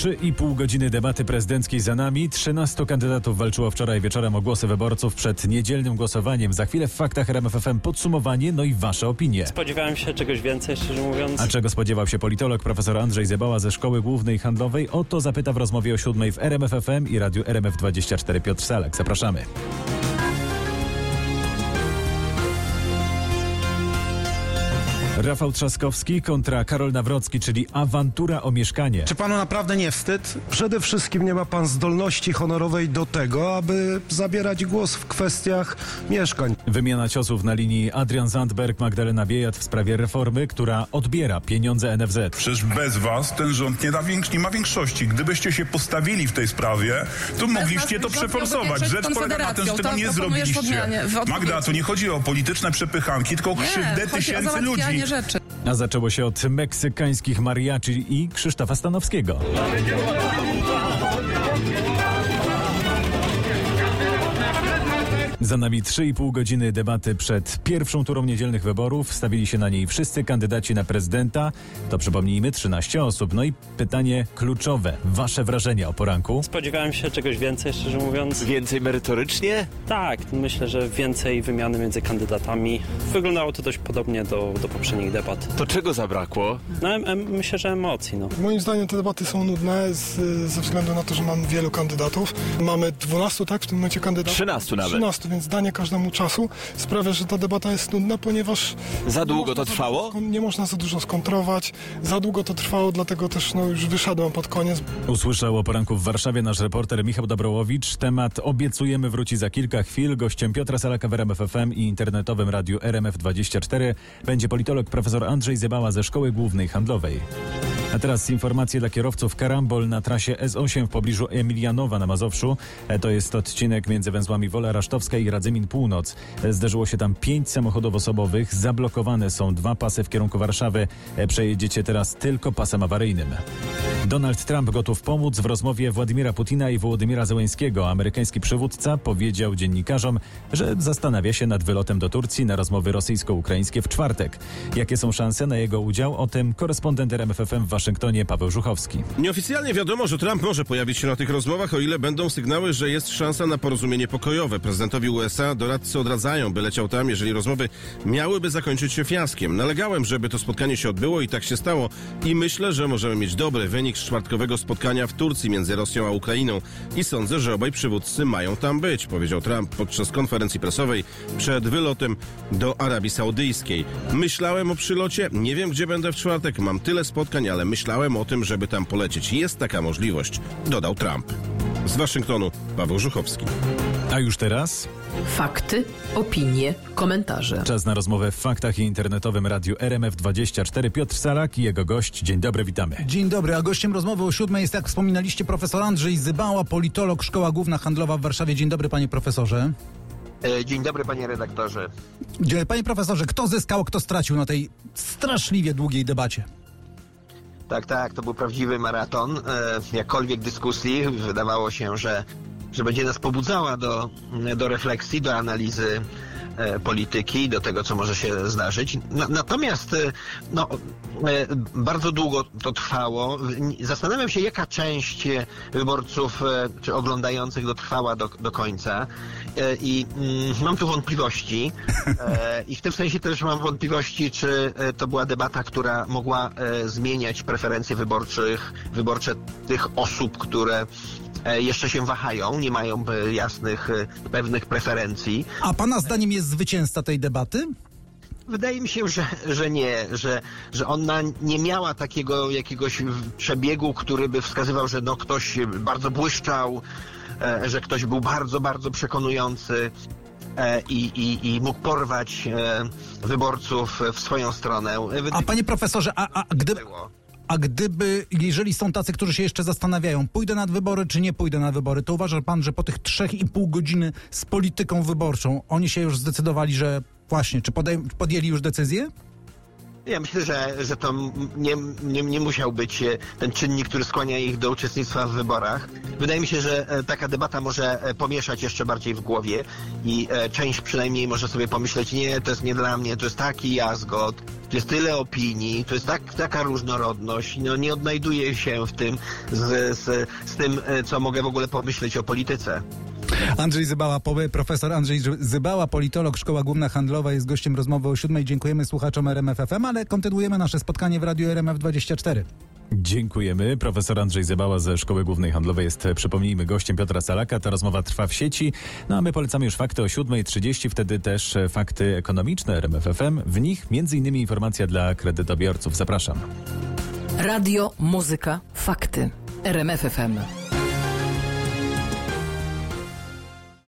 3,5 godziny debaty prezydenckiej za nami. 13 kandydatów walczyło wczoraj wieczorem o głosy wyborców przed niedzielnym głosowaniem. Za chwilę w faktach RMF FM podsumowanie, no i wasze opinie. Spodziewałem się czegoś więcej, szczerze mówiąc. A czego spodziewał się politolog profesor Andrzej Zebała ze Szkoły Głównej Handlowej? O to zapyta w rozmowie o 7 w RMF FM i radiu RMF24 Piotr Salak. Zapraszamy. Rafał Trzaskowski kontra Karol Nawrocki, czyli awantura o mieszkanie. Czy panu naprawdę nie wstyd? Przede wszystkim nie ma pan zdolności honorowej do tego, aby zabierać głos w kwestiach mieszkań. Wymiana ciosów na linii Adrian Zandberg, Magdalena Biejat w sprawie reformy, która odbiera pieniądze NFZ. Przecież bez was ten rząd nie ma większości. Gdybyście się postawili w tej sprawie, to mogliście to przeforsować. Rzecz polega na tym, że tego nie zrobiliście. Magda, to nie chodzi o polityczne przepychanki, tylko o krzywdę tysięcy ludzi. Rzeczy. A zaczęło się od meksykańskich mariachi i Krzysztofa Stanowskiego. Za nami 3,5 godziny debaty przed pierwszą turą niedzielnych wyborów. Stawili się na niej wszyscy kandydaci na prezydenta. To przypomnijmy 13 osób. No i pytanie kluczowe. Wasze wrażenia o poranku? Spodziewałem się czegoś więcej, szczerze mówiąc. Więcej merytorycznie? Tak, myślę, że więcej wymiany między kandydatami. Wyglądało to dość podobnie do poprzednich debat. To czego zabrakło? No, myślę, że emocji, no. Moim zdaniem te debaty są nudne ze względu na to, że mamy wielu kandydatów. Mamy 12, tak, w tym momencie kandydatów? 13 nawet. 13, więc danie każdemu czasu sprawia, że ta debata jest nudna, ponieważ... Za długo to trwało? Nie można za dużo skontrować. Za długo to trwało, dlatego też już wyszedłem pod koniec. Usłyszał o poranku w Warszawie nasz reporter Michał Dobrołowicz. Temat obiecujemy wróci za kilka chwil. Gościem Piotra Salaka w RMF FM i internetowym radiu RMF24 będzie politolog profesor Andrzej Zebała ze Szkoły Głównej Handlowej. A teraz informacje dla kierowców. Karambol na trasie S8 w pobliżu Emilianowa na Mazowszu. To jest odcinek między węzłami Wola Rasztowska i Radzymin Północ. Zderzyło się tam 5 samochodów osobowych. Zablokowane są 2 pasy w kierunku Warszawy. Przejedziecie teraz tylko pasem awaryjnym. Donald Trump gotów pomóc w rozmowie Władimira Putina i Wołodymira Zełenskiego. Amerykański przywódca powiedział dziennikarzom, że zastanawia się nad wylotem do Turcji na rozmowy rosyjsko-ukraińskie w czwartek. Jakie są szanse na jego udział? O tym korespondent RMF FM w Waszyngtonie Paweł Żuchowski. Nieoficjalnie wiadomo, że Trump może pojawić się na tych rozmowach, o ile będą sygnały, że jest szansa na porozumienie pokojowe. Prezydentowi USA doradcy odradzają, by leciał tam, jeżeli rozmowy miałyby zakończyć się fiaskiem. Nalegałem, żeby to spotkanie się odbyło i tak się stało. I myślę, że możemy mieć dobry wynik z czwartkowego spotkania w Turcji między Rosją a Ukrainą. I sądzę, że obaj przywódcy mają tam być, powiedział Trump podczas konferencji prasowej przed wylotem do Arabii Saudyjskiej. Myślałem o przylocie, nie wiem gdzie będę w czwartek, mam tyle spotkań, ale myślałem o tym, żeby tam polecieć. Jest taka możliwość, dodał Trump. Z Waszyngtonu Paweł Żuchowski. A już teraz? Fakty, opinie, komentarze. Czas na rozmowę w faktach i internetowym radiu RMF24. Piotr Salak i jego gość. Dzień dobry, witamy. Dzień dobry, a gościem rozmowy o 7 jest, jak wspominaliście, profesor Andrzej Zebała, politolog, Szkoła Główna Handlowa w Warszawie. Dzień dobry, panie profesorze. Dzień dobry, panie redaktorze. Panie profesorze, kto zyskał, kto stracił na tej straszliwie długiej debacie? Tak, to był prawdziwy maraton. Jakkolwiek dyskusji wydawało się, że będzie nas pobudzała do refleksji, do analizy polityki, do tego, co może się zdarzyć. Natomiast bardzo długo to trwało. Zastanawiam się, jaka część wyborców czy oglądających dotrwała do końca. I mam tu wątpliwości. I w tym sensie też mam wątpliwości, czy to była debata, która mogła zmieniać preferencje wyborcze tych osób, które jeszcze się wahają, nie mają jasnych, pewnych preferencji. A pana zdaniem jest zwycięzca tej debaty? Wydaje mi się, że nie, że ona nie miała takiego jakiegoś przebiegu, który by wskazywał, że ktoś bardzo błyszczał, że ktoś był bardzo, bardzo przekonujący i mógł porwać wyborców w swoją stronę. A panie profesorze, jeżeli są tacy, którzy się jeszcze zastanawiają, pójdę na wybory, czy nie pójdę na wybory, to uważa pan, że po tych 3,5 godziny z polityką wyborczą, oni się już zdecydowali, że właśnie, czy podjęli już decyzję? Ja myślę, że to nie musiał być ten czynnik, który skłania ich do uczestnictwa w wyborach. Wydaje mi się, że taka debata może pomieszać jeszcze bardziej w głowie i część przynajmniej może sobie pomyśleć, nie, to jest nie dla mnie, to jest taki jazgot, to jest tyle opinii, to jest taka różnorodność, no nie odnajduję się w tym z tym, co mogę w ogóle pomyśleć o polityce. Andrzej Zybała, profesor Andrzej Zybała, politolog, Szkoła Główna Handlowa, jest gościem rozmowy o 7:00. Dziękujemy słuchaczom RMF FM, ale kontynuujemy nasze spotkanie w Radiu RMF24. Dziękujemy. Profesor Andrzej Zybała ze Szkoły Głównej Handlowej jest, przypomnijmy, gościem Piotra Salaka. Ta rozmowa trwa w sieci. No a my polecamy już fakty o 7:30, wtedy też fakty ekonomiczne RMF FM. W nich m.in. informacja dla kredytobiorców. Zapraszam. Radio, muzyka, fakty. RMF FM.